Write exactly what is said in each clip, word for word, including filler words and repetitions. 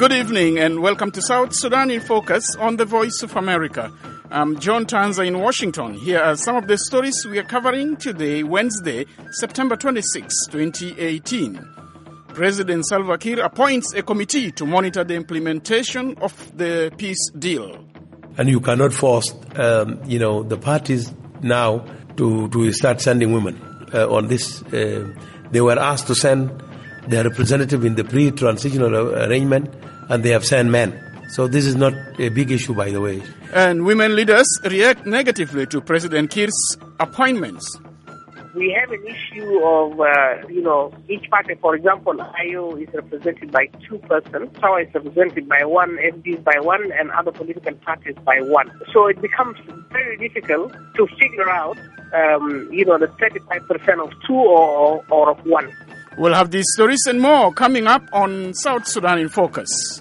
Good evening and welcome to South Sudan in Focus on the Voice of America. I'm John Tanza in Washington. Here are some of the stories we are covering today, Wednesday, September twenty-sixth, twenty eighteen. President Salva Kiir appoints a committee to monitor the implementation of the peace deal. And you cannot force, um, you know, the parties now to, to start sending women uh, on this. Uh, they were asked to send their representative in the pre-transitional arrangement, and they have sent men. So this is not a big issue, by the way. And women leaders react negatively to President Kiir's appointments. We have an issue of, uh, you know, each party. For example, I O is represented by two persons, Sawa is represented by one, F D is by one, and other political parties by one. So it becomes very difficult to figure out, um, you know, the thirty-five percent of two or, or of one. We'll have these stories and more coming up on South Sudan in Focus.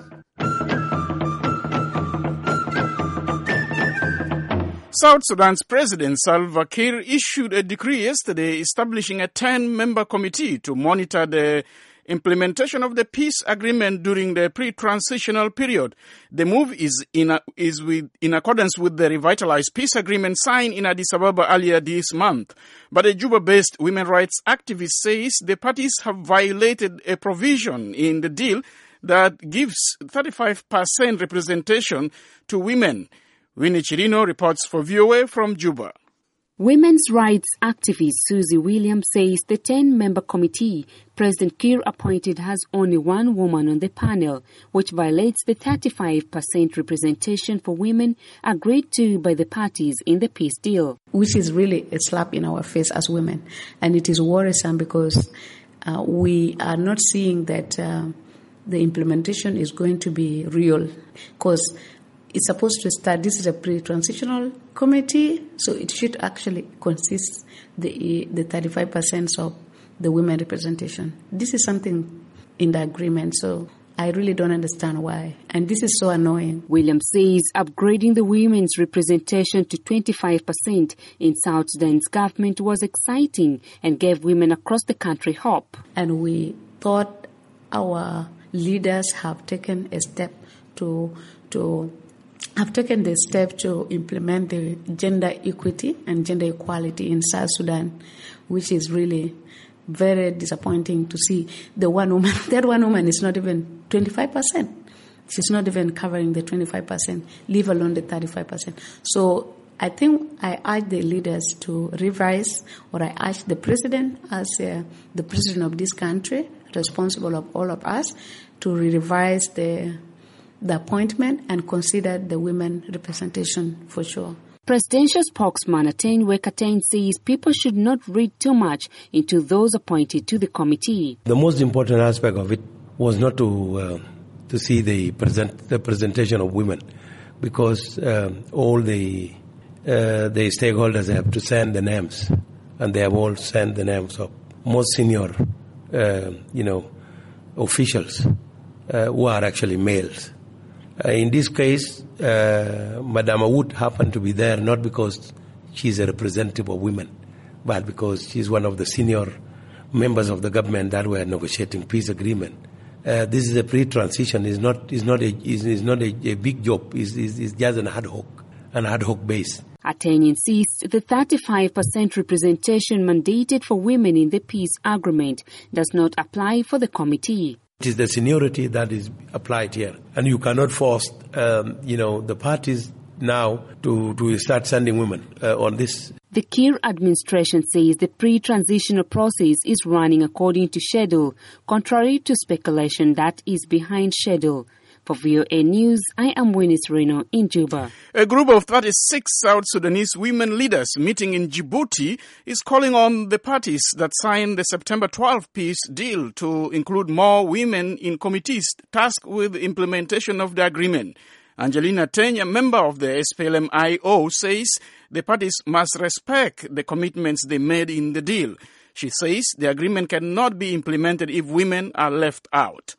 South Sudan's President Salva Kiir issued a decree yesterday establishing a ten-member committee to monitor the implementation of the peace agreement during the pre-transitional period. The move is in a, is with, in accordance with the revitalized peace agreement signed in Addis Ababa earlier this month. But a Juba-based women rights activist says the parties have violated a provision in the deal that gives thirty-five percent representation to women. Winnie Chirino reports for V O A from Juba. Women's rights activist Susie Williams says the ten-member committee President Kiir appointed has only one woman on the panel, which violates the thirty-five percent representation for women agreed to by the parties in the peace deal. Which is really a slap in our face as women. And it is worrisome because uh, we are not seeing that uh, the implementation is going to be real. Because it's supposed to start, this is a pre-transitional committee, so it should actually consist the the thirty-five percent of the women representation. This is something in the agreement, so I really don't understand why. And this is so annoying. Williams says upgrading the women's representation to twenty-five percent in South Sudan's government was exciting and gave women across the country hope. And we thought our leaders have taken a step to to have taken the step to implement the gender equity and gender equality in South Sudan, which is really very disappointing to see. The one woman, that one woman is not even twenty-five percent. She's not even covering the twenty-five percent, leave alone the thirty-five percent. So I think I urge the leaders to revise, or I urge the president as uh, the president of this country, responsible of all of us, to revise the the appointment and consider the women representation for sure. Presidential spokesman Attain Wekatain says people should not read too much into those appointed to the committee. The most important aspect of it was not to uh, to see the present the presentation of women, because uh, all the uh, the stakeholders have to send the names, and they have all sent the names of most senior, uh, you know, officials uh, who are actually males. Uh, in this case, uh, Madame Wood happened to be there not because she's a representative of women, but because she's one of the senior members of the government that were negotiating peace agreement. Uh, this is a pre-transition. It's not. It's not a. It's, it's not a, a big job. It's, it's, it's just an ad hoc, an ad hoc base. Attain insists the thirty-five percent representation mandated for women in the peace agreement does not apply for the committee. It is the seniority that is applied here, and you cannot force, um, you know, the parties now to, to start sending women uh, on this. The Kiir administration says the pre-transitional process is running according to schedule, contrary to speculation that is behind schedule. For V O A News, I am Winnie Chirino in Juba. A group of thirty-six South Sudanese women leaders meeting in Djibouti is calling on the parties that signed the September twelfth peace deal to include more women in committees tasked with implementation of the agreement. Angelina Teny, a member of the S P L M I O, says the parties must respect the commitments they made in the deal. She says the agreement cannot be implemented if women are left out.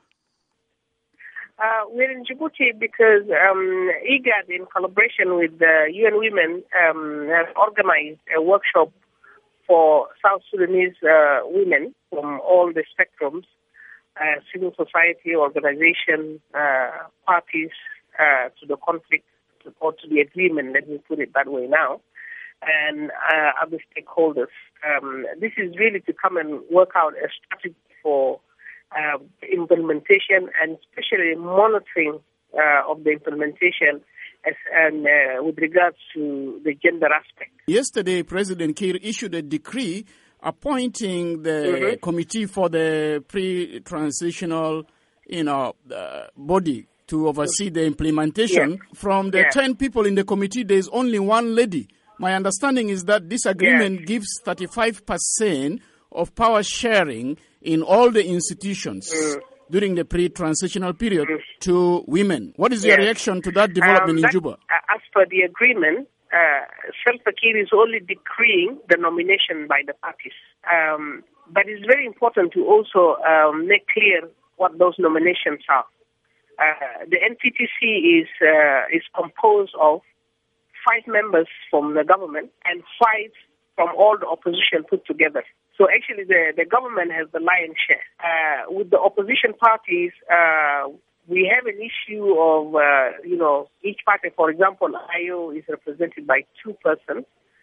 Uh, we're in Djibouti because um, IGAD, in collaboration with the U N Women, um, has organized a workshop for South Sudanese uh, women from all the spectrums uh, civil society, organization, uh, parties uh, to the conflict or to the agreement, let me put it that way now, and uh, other stakeholders. Um, this is really to come and work out a strategy for uh, implementation and especially monitoring uh, of the implementation as, and uh, with regards to the gender aspect. Yesterday, President Kiir issued a decree appointing the mm-hmm. committee for the pre-transitional, you know, uh, body to oversee the implementation. Yeah. From the yeah. ten people in the committee, there is only one lady. My understanding is that this agreement yeah. gives thirty-five percent of power sharing in all the institutions mm. during the pre-transitional period mm. to women. What is your yeah. reaction to that development um, that, in Juba? Uh, as per the agreement, uh, Salva Kiir is only decreeing the nomination by the parties. Um, but it's very important to also um, make clear what those nominations are. Uh, the N P T C is uh, is composed of five members from the government and five from all the opposition put together. So actually the, the government has the lion's share. Uh, with the opposition parties, uh, we have an issue of, uh, you know, each party, for example, I O is represented by two persons.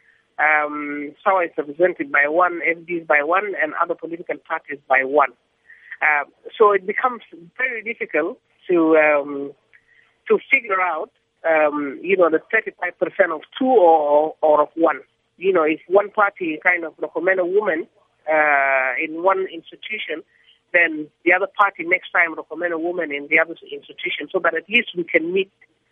Um, SAWA is represented by one, F D is by one, and other political parties by one. Uh, so it becomes very difficult to um, to figure out, um, you know, the thirty-five percent of two or, or of one. You know, if one party kind of recommend a woman uh, in one institution, then the other party next time recommend a woman in the other institution, so that at least we can meet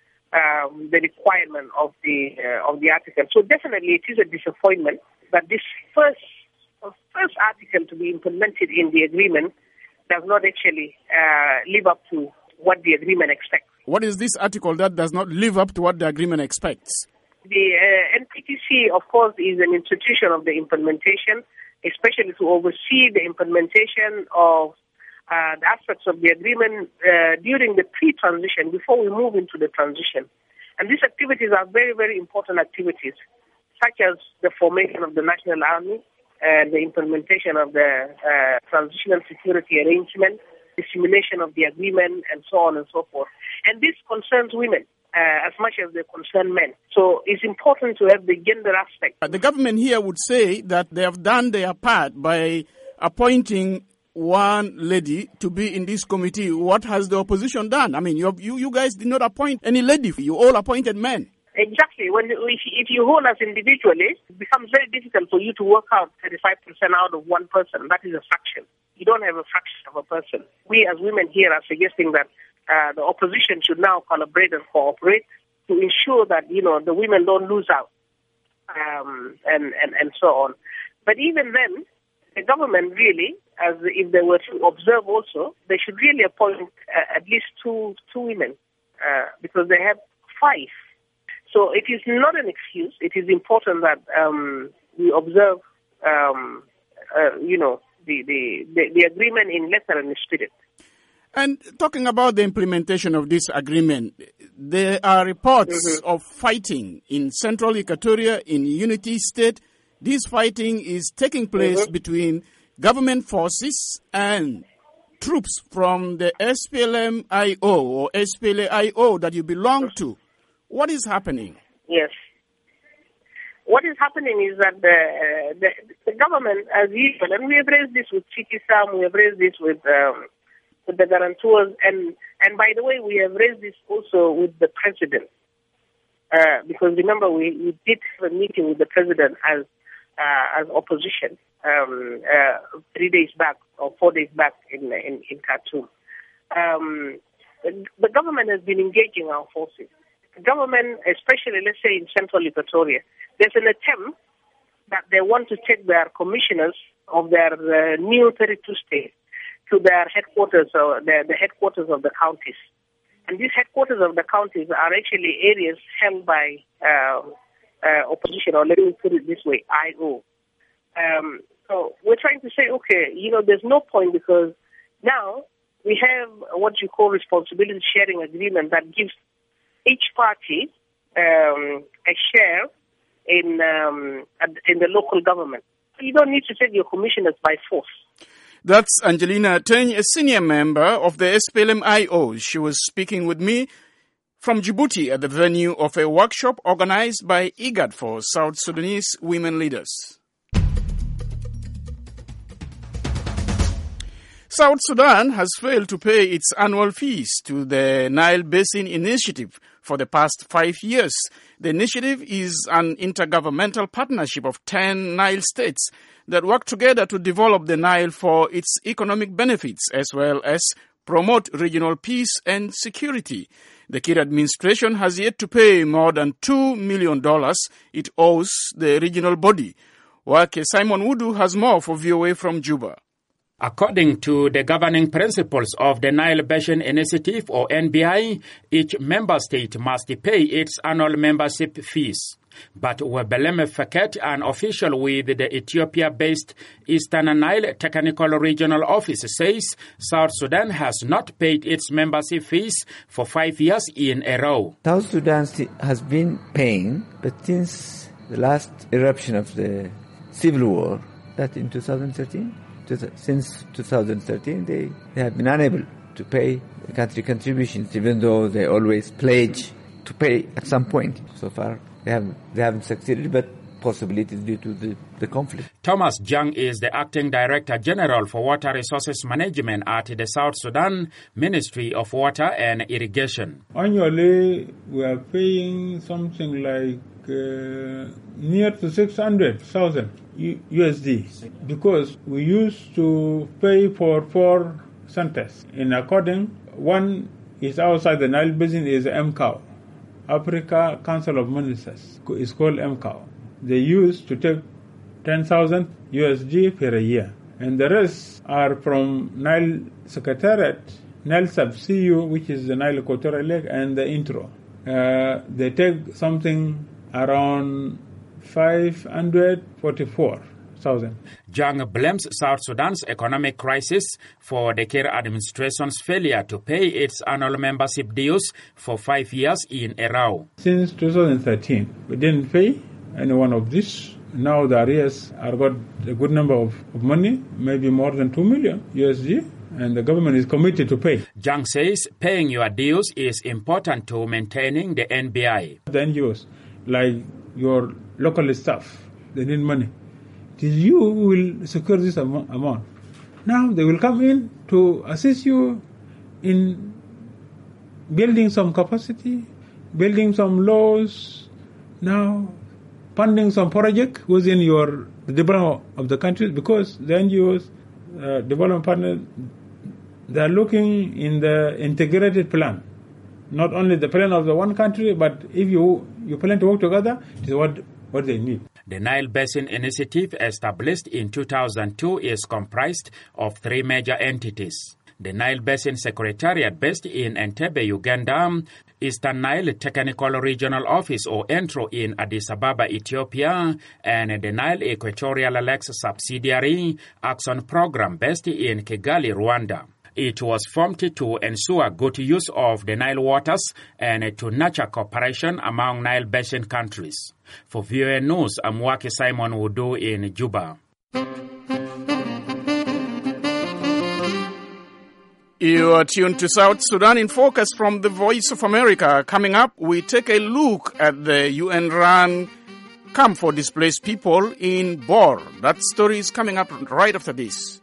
um, the requirement of the uh, of the article. So definitely, it is a disappointment that this first first article to be implemented in the agreement does not actually uh, live up to what the agreement expects. What is this article that does not live up to what the agreement expects? The uh, N P T C, of course, is an institution of the implementation, especially to oversee the implementation of uh, the aspects of the agreement uh, during the pre-transition, before we move into the transition. And these activities are very, very important activities, such as the formation of the National Army, and the implementation of the uh, transitional security arrangement, the simulation of the agreement, and so on and so forth. And this concerns women uh, as much as they concern men. So it's important to have the gender aspect. The government here would say that they have done their part by appointing one lady to be in this committee. What has the opposition done? I mean, you have, you, you guys did not appoint any lady. You all appointed men. Exactly. When if, if you hold us individually, it becomes very difficult for you to work out thirty-five percent out of one person. That is a fraction. You don't have a fraction of a person. We as women here are suggesting that uh, the opposition should now collaborate and cooperate to ensure that, you know, the women don't lose out, um, and, and, and so on. But even then, the government really, as if they were to observe also, they should really appoint uh, at least two two women uh, because they have five. So it is not an excuse. It is important that um, we observe, um, uh, you know, the, the, the, the agreement in letter and spirit. And talking about the implementation of this agreement, there are reports mm-hmm. of fighting in central Equatoria, in Unity State. This fighting is taking place mm-hmm. between government forces and troops from the S P L M I O or S P L A I O that you belong to. What is happening? Yes. What is happening is that the, the, the government, as usual, and we have raised this with Chikisam, we have raised this with, um, with the guarantors, and, and by the way, we have raised this also with the president. Uh, because remember, we, we did have a meeting with the president as uh, as opposition um, uh, three days back or four days back in in, in Khartoum. Um, the, the government has been engaging our forces. The government, especially, let's say, in central Equatoria, there's an attempt that they want to take their commissioners of their uh, new thirty-two states to their headquarters, or the, the headquarters of the counties. And these headquarters of the counties are actually areas held by uh, uh, opposition, or let me put it this way, I O. Um, so we're trying to say, okay, you know, there's no point, because now we have what you call responsibility sharing agreement that gives each party um, a share in um, in the local government. You don't need to take your commissioners by force. That's Angelina Teny, a senior member of the S P L M I O. She was speaking with me from Djibouti at the venue of a workshop organized by IGAD for South Sudanese women leaders. South Sudan has failed to pay its annual fees to the Nile Basin Initiative for the past five years. The initiative is an intergovernmental partnership of ten Nile states that work together to develop the Nile for its economic benefits as well as promote regional peace and security. The Kir administration has yet to pay more than two million dollars it owes the regional body. Wake Simon Wudu has more for V O A from Juba. According to the governing principles of the Nile Basin Initiative, or N B I, each member state must pay its annual membership fees. But Webeleme Feket, an official with the Ethiopia-based Eastern Nile Technical Regional Office, says South Sudan has not paid its membership fees for five years in a row. South Sudan has been paying, but since the last eruption of the civil war, that in two thousand thirteen, since two thousand thirteen, they, they have been unable to pay the country contributions, even though they always pledge to pay at some point. So far, they haven't, they haven't succeeded, but possibly it is due to the, the conflict. Thomas Jang is the Acting Director General for Water Resources Management at the South Sudan Ministry of Water and Irrigation. Annually, we are paying something like uh, near to six hundred thousand U S D because we used to pay for four centers. In according, one is outside the Nile Basin is M C A O. Africa Council of Ministers is called M C A O. They used to take ten thousand U S D per year. And the rest are from Nile Secretariat, Nile Sub-C U, which is the Nile Equatorial Lake, and the intro. Uh, they take something around five hundred forty-four thousand. Jang blames South Sudan's economic crisis for the Kir administration's failure to pay its annual membership dues for five years in a row. Since two thousand thirteen, we didn't pay any one of this. Now the arrears are got a good number of, of money, maybe more than two million U S D, and the government is committed to pay. Jang says paying your dues is important to maintaining the N B I. The N G Os, like your local staff, they need money. It is you who will secure this am- amount. Now they will come in to assist you in building some capacity, building some laws, now funding some project within your the development of the country, because the N G Os, uh, development partners, they are looking in the integrated plan. Not only the plan of the one country, but if you, you plan to work together, it is what, what they need. The Nile Basin Initiative, established in two thousand two, is comprised of three major entities. The Nile Basin Secretariat, based in Entebbe, Uganda, Eastern Nile Technical Regional Office, or ENTRO, in Addis Ababa, Ethiopia, and the Nile Equatorial Lakes Subsidiary Action Program, based in Kigali, Rwanda. It was formed to ensure good use of the Nile waters and to nurture cooperation among Nile Basin countries. For V O A News, I'm Wake Simon Wudu in Juba. You are tuned to South Sudan in Focus from the Voice of America. Coming up, we take a look at the U N-run camp for displaced people in Bor. That story is coming up right after this.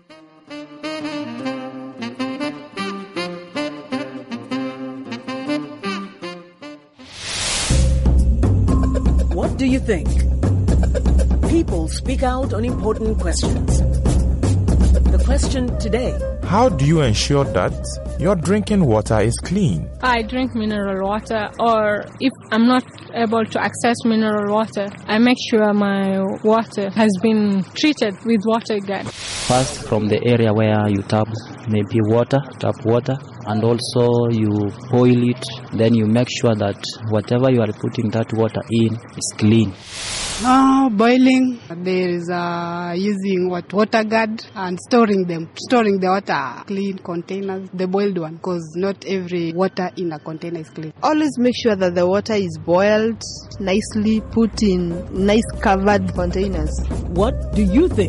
What do you think? People speak out on important questions. The question today: how do you ensure that your drinking water is clean? I drink mineral water, or if I'm not able to access mineral water, I make sure my water has been treated with water guard. First, from the area where you tap maybe water, tap water, and also you boil it. Then you make sure that whatever you are putting that water in is clean. Uh, boiling, there is uh, using what water guard and storing them, storing the water clean containers, the boiled one, because not every water in a container is clean. Always make sure that the water is boiled nicely, put in nice covered containers. What do you think?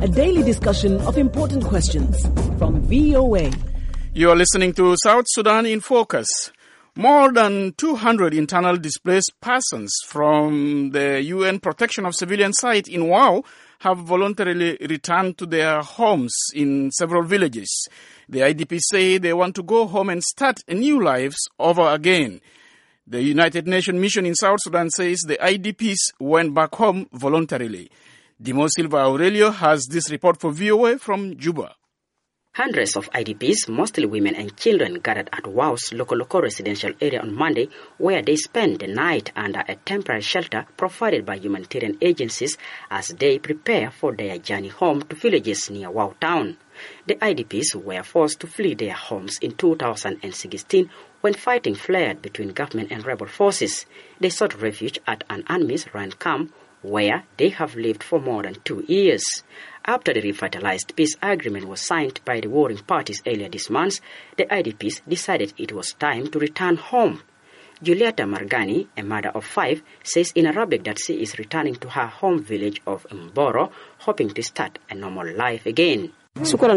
a daily discussion of important questions from V O A. You are listening to South Sudan in Focus. More than two hundred internal displaced persons from the U N Protection of Civilian Site in Wau have voluntarily returned to their homes in several villages. The I D Ps say they want to go home and start a new lives over again. The United Nations mission in South Sudan says the I D Ps went back home voluntarily. Dimo Silva Aurelio has this report for V O A from Juba. Hundreds of I D Ps, mostly women and children, gathered at Wau's Loko-Loko residential area on Monday, where they spent the night under a temporary shelter provided by humanitarian agencies as they prepare for their journey home to villages near Wau town. The I D Ps were forced to flee their homes in two thousand sixteen when fighting flared between government and rebel forces. They sought refuge at an UNMISS run camp where they have lived for more than two years. After the revitalized peace agreement was signed by the warring parties earlier this month, the I D Ps decided it was time to return home. Julieta Margani, a mother of five, says in Arabic that she is returning to her home village of Mboro, hoping to start a normal life again. Thanks to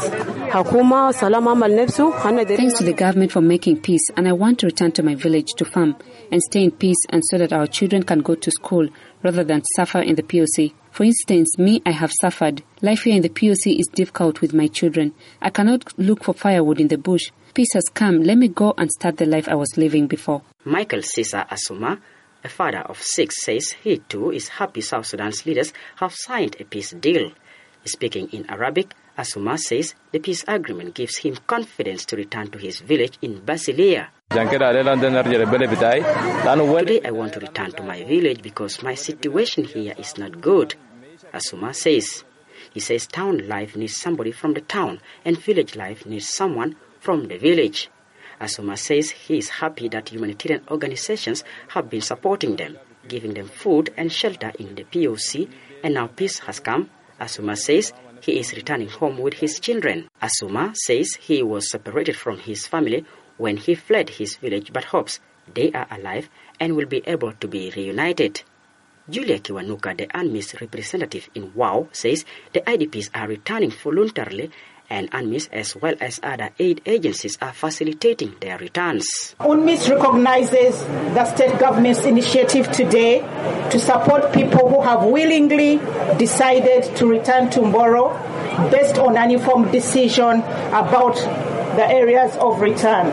the government for making peace, and I want to return to my village to farm and stay in peace, and so that our children can go to school rather than suffer in the P O C. For instance, me, I have suffered. Life here in the P O C is difficult with my children. I cannot look for firewood in the bush. Peace has come. Let me go and start the life I was living before. Michael Sisa Asuma, a father of six, says he too is happy South Sudan's leaders have signed a peace deal. Speaking in Arabic, Asuma says the peace agreement gives him confidence to return to his village in Basilia. Today I want to return to my village because my situation here is not good, Asuma says. He says town life needs somebody from the town and village life needs someone from the village. Asuma says he is happy that humanitarian organizations have been supporting them, giving them food and shelter in the P O C, and now peace has come. Asuma says he is returning home with his children. Asuma says he was separated from his family when he fled his village, but hopes they are alive and will be able to be reunited. Julia Kiwanuka, the UNMISS representative in Wau, says the I D Ps are returning voluntarily, and UNMISS as well as other aid agencies are facilitating their returns. UNMISS recognizes the state government's initiative today to support people who have willingly decided to return to Mboro based on an informed decision about the areas of return.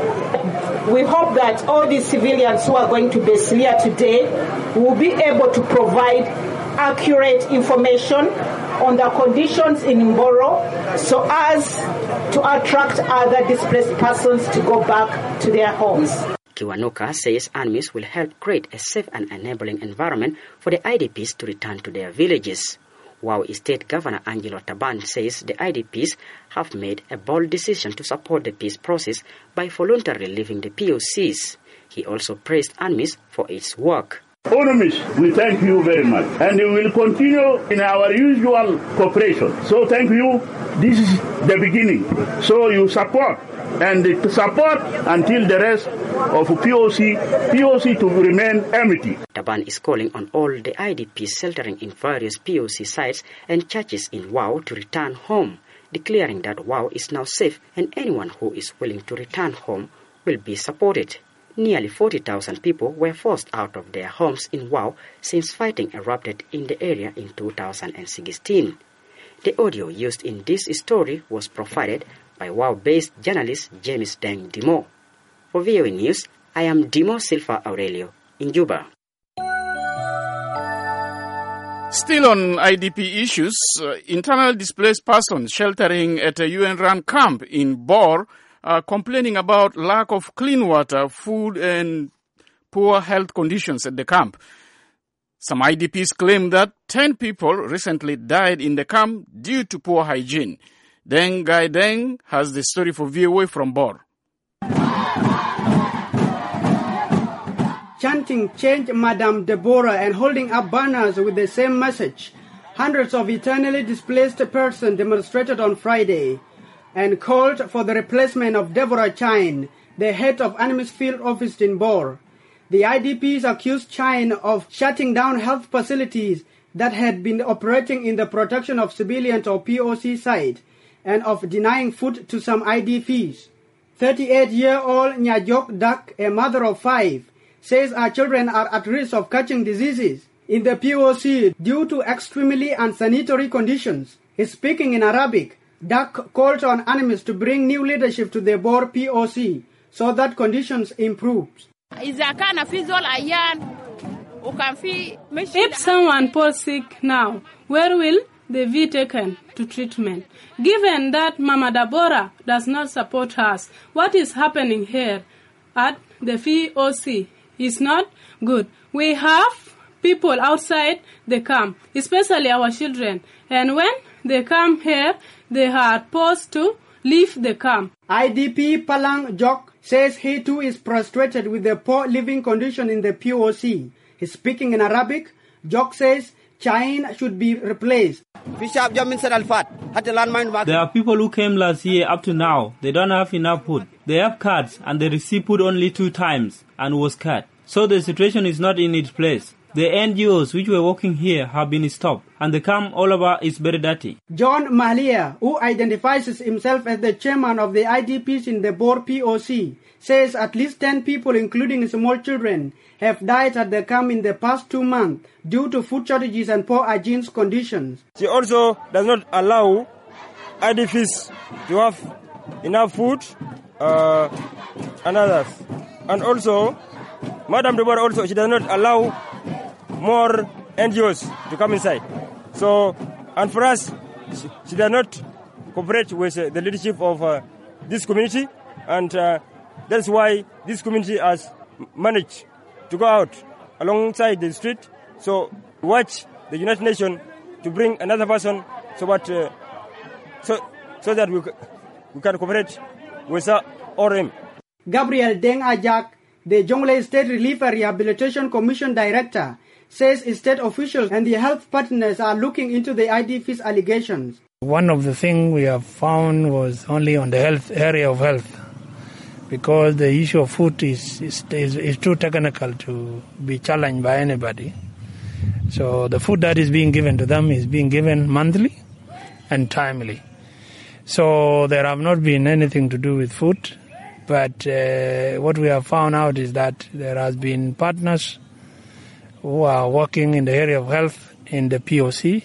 We hope that all these civilians who are going to Basilia today will be able to provide accurate information on the conditions in Mboro so as to attract other displaced persons to go back to their homes. Kiwanuka says UNMISS will help create a safe and enabling environment for the I D Ps to return to their villages. Wau State Governor Angelo Taban says the I D Ps have made a bold decision to support the peace process by voluntarily leaving the P O Cs. He also praised UNMISS for its work. UNMISS, we thank you very much, and we will continue in our usual cooperation. So thank you. This is the beginning. So you support, and support until the rest of P O C, P O C to remain empty. Taban is calling on all the I D Ps sheltering in various P O C sites and churches in Wau to return home, declaring that Wau is now safe and anyone who is willing to return home will be supported. Nearly forty thousand people were forced out of their homes in Wau since fighting erupted in the area in two thousand sixteen. The audio used in this story was provided by Wau-based journalist James Deng Dimo. For V O A News, I am Dimo Silva Aurelio in Juba. Still on I D P issues, uh, internal displaced persons sheltering at a U N-run camp in Bor are complaining about lack of clean water, food, and poor health conditions at the camp. Some I D Ps claim that ten people recently died in the camp due to poor hygiene. Deng Gai Deng has the story for V O A from Bor. Chanting "Change Madame Deborah" and holding up banners with the same message, hundreds of internally displaced persons demonstrated on Friday and called for the replacement of Deborah Chine, the head of UNMISS field office in Bor. The I D Ps accused Chine of shutting down health facilities that had been operating in the protection of civilians or P O C side and of denying food to some I D Ps. thirty-eight-year-old Nyajok Dak, a mother of five, says our children are at risk of catching diseases in the P O C due to extremely unsanitary conditions. Speaking in Arabic, Dak called on animals to bring new leadership to the Bor P O C so that conditions improve. If someone falls sick now, where will they be taken to treatment? Given that Mama Deborah does not support us, what is happening here at the P O C is not good. We have people outside the camp, especially our children, and when they come here, they are forced to leave the camp. I D P Palang Jok says he too is frustrated with the poor living condition in the P O C. He's speaking in Arabic. Jok says China should be replaced. There are people who came last year up to now. They don't have enough food. They have cards and they receive food only two times and was cut. So the situation is not in its place. The N G Os which were working here have been stopped and the camp all over is very dirty. John Mahlia, who identifies himself as the chairman of the I D Ps in the Bor P O C, says at least ten people, including small children, have died at the camp in the past two months due to food shortages and poor hygiene conditions. She also does not allow I D Ps to have enough food uh, and others. And also, Madam Deborah also, she does not allow more N G Os to come inside. So, and for us, she, she does not cooperate with uh, the leadership of uh, this community, and uh, that's why this community has managed to go out alongside the street. So, watch the United Nations to bring another person so that uh, so so that we we can cooperate with uh, O R M. Gabriel Deng Ajak, the Jonglei State Relief and Rehabilitation Commission Director, says state officials and the health partners are looking into the I D Ps allegations. One of the things we have found was only on the health area of health, because the issue of food is, is, is, is too technical to be challenged by anybody. So the food that is being given to them is being given monthly and timely. So there have not been anything to do with food, but uh, what we have found out is that there has been partners who are working in the area of health in the P O C.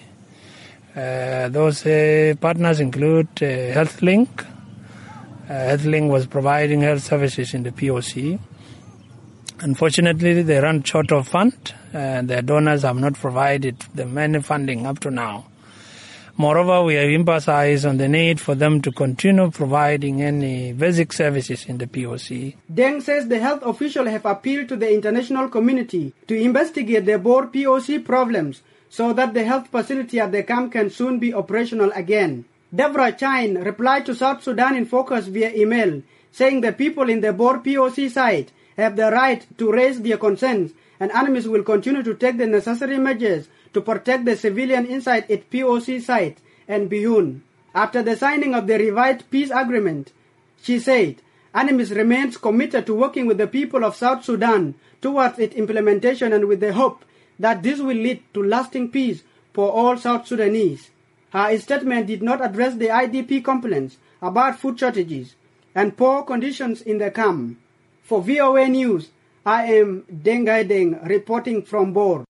Uh, those uh, partners include uh, HealthLink. Uh, HealthLink was providing health services in the P O C. Unfortunately, they run short of fund, and their donors have not provided them any funding up to now. Moreover, we have emphasized on the need for them to continue providing any basic services in the P O C. Deng says the health officials have appealed to the international community to investigate the Bor P O C problems so that the health facility at the camp can soon be operational again. Deborah Chine replied to South Sudan in Focus via email, saying the people in the Bor P O C site have the right to raise their concerns, and ANAMIS will continue to take the necessary measures to protect the civilian inside its P O C site and beyond. After the signing of the revised peace agreement, she said, ANAMIS remains committed to working with the people of South Sudan towards its implementation, and with the hope that this will lead to lasting peace for all South Sudanese. Her statement did not address the I D P complaints about food shortages and poor conditions in the camp. For V O A News, I am Dengai Deng reporting from Bor.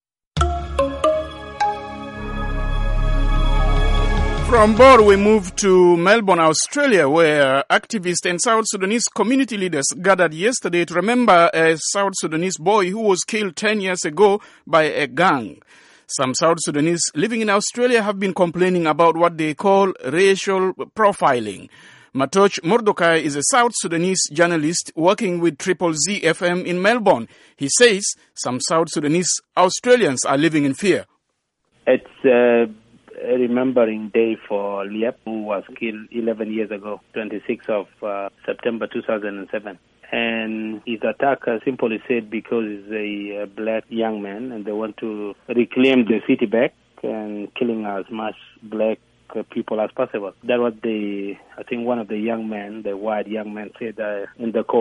From Bor, we move to Melbourne, Australia, where activists and South Sudanese community leaders gathered yesterday to remember a South Sudanese boy who was killed ten years ago by a gang. Some South Sudanese living in Australia have been complaining about what they call racial profiling. Matoch Mordecai is a South Sudanese journalist working with Triple Z F M in Melbourne. He says some South Sudanese Australians are living in fear. It's uh, a remembering day for Liep, who was killed eleven years ago, twenty-sixth of uh, September two thousand seven. And his attacker simply said because he's a, a black young man and they want to reclaim the city back and killing as much black people as possible. That was the, I think one of the young men, the white young man said uh, in the court.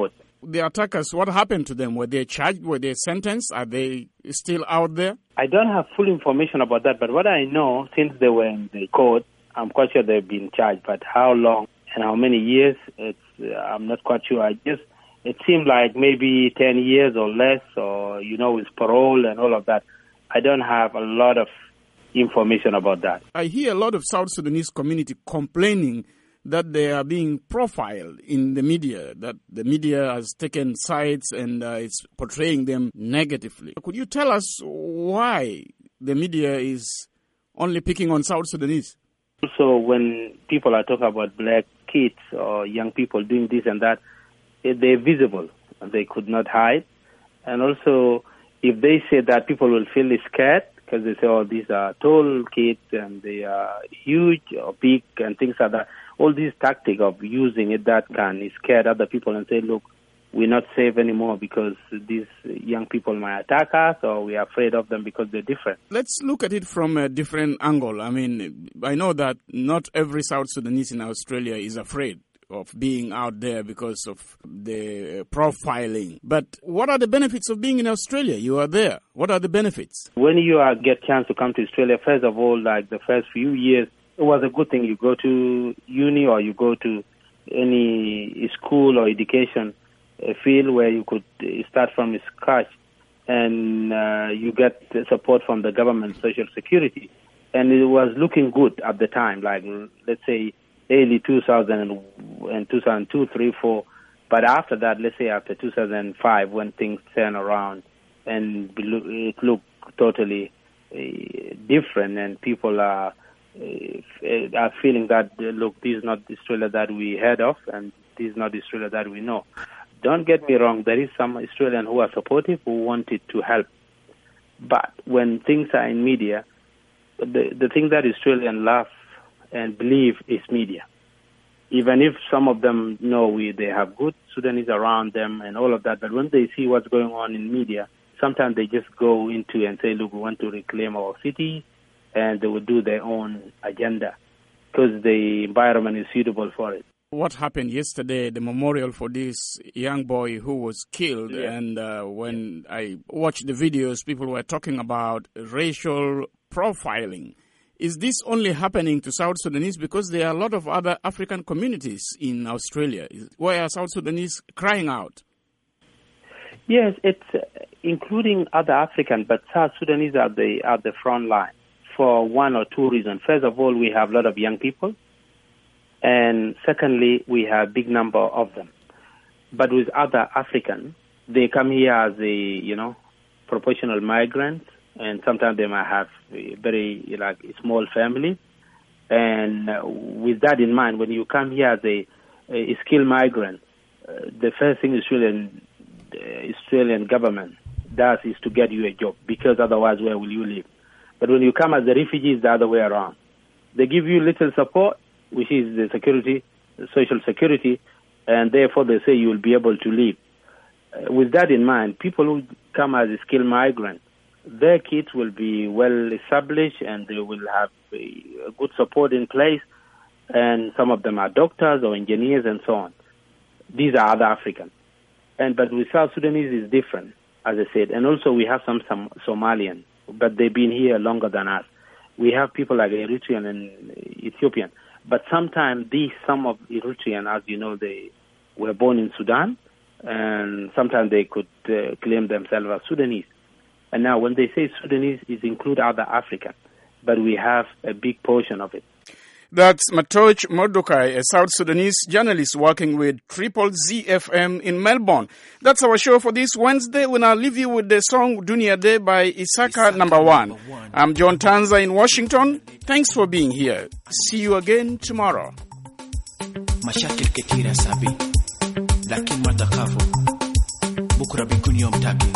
the attackers, what happened to them? Were they charged? Were they sentenced? Are they still out there? I don't have full information about that, but what I know, since they were in the court, I'm quite sure they've been charged. But how long and how many years, it's, uh, I'm not quite sure. I just, it seemed like maybe ten years or less, or, you know, with parole and all of that. I don't have a lot of information about that. I hear a lot of South Sudanese community complaining that they are being profiled in the media, that the media has taken sides and uh, it's portraying them negatively. Could you tell us why the media is only picking on South Sudanese? Also, when people are talking about black kids or young people doing this and that, they're visible and they could not hide. And also, if they say that, people will feel scared because they say, oh, these are tall kids and they are huge or big and things like that. All these tactics of using it that can scare other people and say, look, we're not safe anymore because these young people might attack us, or we're afraid of them because they're different. Let's look at it from a different angle. I mean, I know that not every South Sudanese in Australia is afraid of being out there because of the profiling. But what are the benefits of being in Australia? You are there. What are the benefits? When you uh, get a chance to come to Australia, first of all, like the first few years, it was a good thing. You go to uni or you go to any school or education field where you could start from scratch, and uh, you get support from the government, Social Security. And it was looking good at the time, like let's say early two thousand and two thousand two, three, four. But after that, let's say after two thousand five, when things turn around and it looked totally uh, different, and people are uh, are feeling that, uh, look, this is not the Australia that we heard of, and this is not the Australia that we know. Don't get me wrong, there is some Australians who are supportive, who wanted to help. But when things are in media, the, the thing that Australians love and believe is media. Even if some of them know we they have good Sudanese around them and all of that, but when they see what's going on in media, sometimes they just go into and say, look, we want to reclaim our city, and they will do their own agenda because the environment is suitable for it. What happened yesterday, the memorial for this young boy who was killed, yeah. and uh, when yeah. I watched the videos, people were talking about racial profiling. Is this only happening to South Sudanese? Because there are a lot of other African communities in Australia. Why are South Sudanese crying out? Yes, it's uh, including other African, but South Sudanese are the, are the front line for one or two reasons. First of all, we have a lot of young people. And secondly, we have a big number of them. But with other Africans, they come here as a, you know, proportional migrants, and sometimes they might have a very, like, small family. And uh, with that in mind, when you come here as a, a skilled migrant, uh, the first thing the Australian, uh, Australian government does is to get you a job, because otherwise where will you live? But when you come as a refugee, it's the other way around. They give you little support, which is the security, the social security, and therefore they say you will be able to live. Uh, with that in mind, people who come as a skilled migrant, their kids will be well established and they will have a, a good support in place, and some of them are doctors or engineers and so on. These are other Africans. And but with South Sudanese is different, as I said, and also we have some, some Somalian, but they've been here longer than us. We have people like Eritrean and Ethiopian. But sometimes these, some of Eritrean, as you know, they were born in Sudan, and sometimes they could uh, claim themselves as Sudanese. And now when they say Sudanese, it includes other Africans, but we have a big portion of it. That's Matoch Mordokai, a South Sudanese journalist working with Triple Z F M in Melbourne. That's our show for this Wednesday. We'll now leave you with the song Dunia Day by Isaka, Isaka number, one. number one. I'm John Tanza in Washington. Thanks for being here. See you again tomorrow. Mashakil ketira sabi, lakin matakafu, bukura bikun yom tabi.